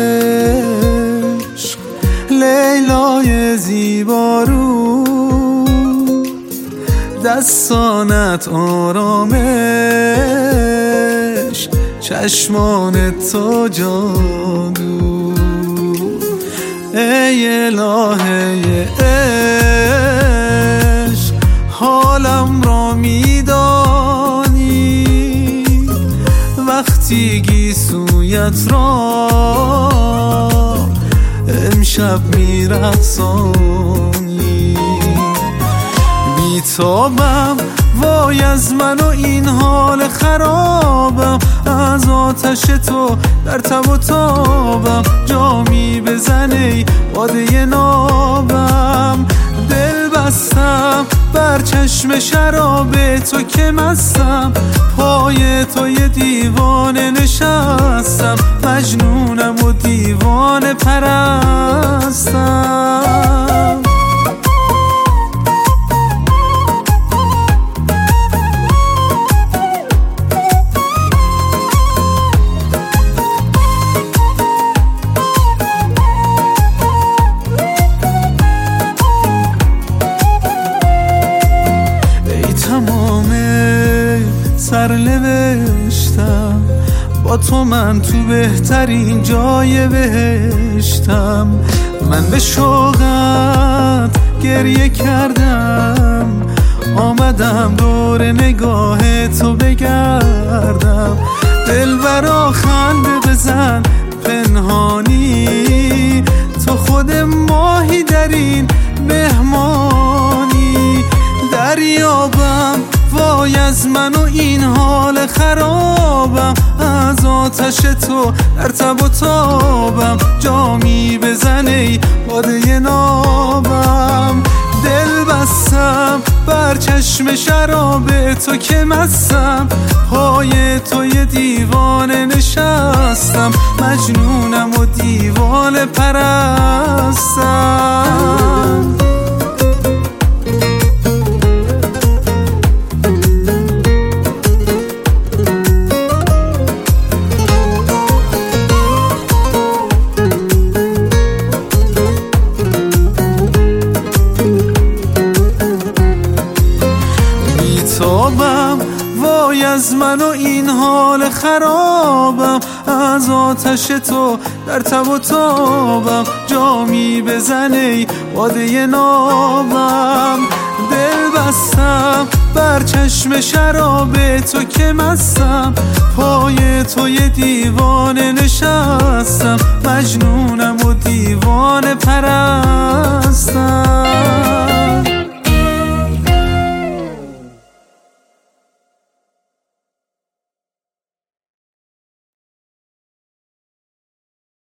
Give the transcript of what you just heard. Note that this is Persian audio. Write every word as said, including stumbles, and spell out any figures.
عشق لیلای زیبارو، دستانت آرامش، چشمانت تو جادو. ای الهه عشق حالم را میدانی، وقتی گیسویت را امشب میرقصانی. بیتابم وای از من و این حال خرابم، از آتش تو در تب و تابم. جامی بزنی باده نابم، دل بستم بر چشم شراب تو که مستم. پای تو یه دیوانه نشستم، مجنونم و دیوانه پرستم. سرنوشتم با تو، من تو بهترین جای بهشتم. من به شوقت گریه کردم، آمدم دور نگاه تو بگردم. دلبرا خنده بزن پنهانی، تو خود ماهی در این مهمانی. دریابم وای از من و این حال خرابم، از آتش تو در تب و تابم. جامی بزنی باده نابم، دل بستم بر چشم شراب تو که مستم. پای تو یه دیوانه نشستم، مجنونم و دیوانه پرستم. بیتابم وای از من و این حال خرابم، از آتش تو در تب و تابم. جامی بزنی باده نابم، دل بستم بر چشم شراب تو که مستم. پای تو یه دیوانه نشستم،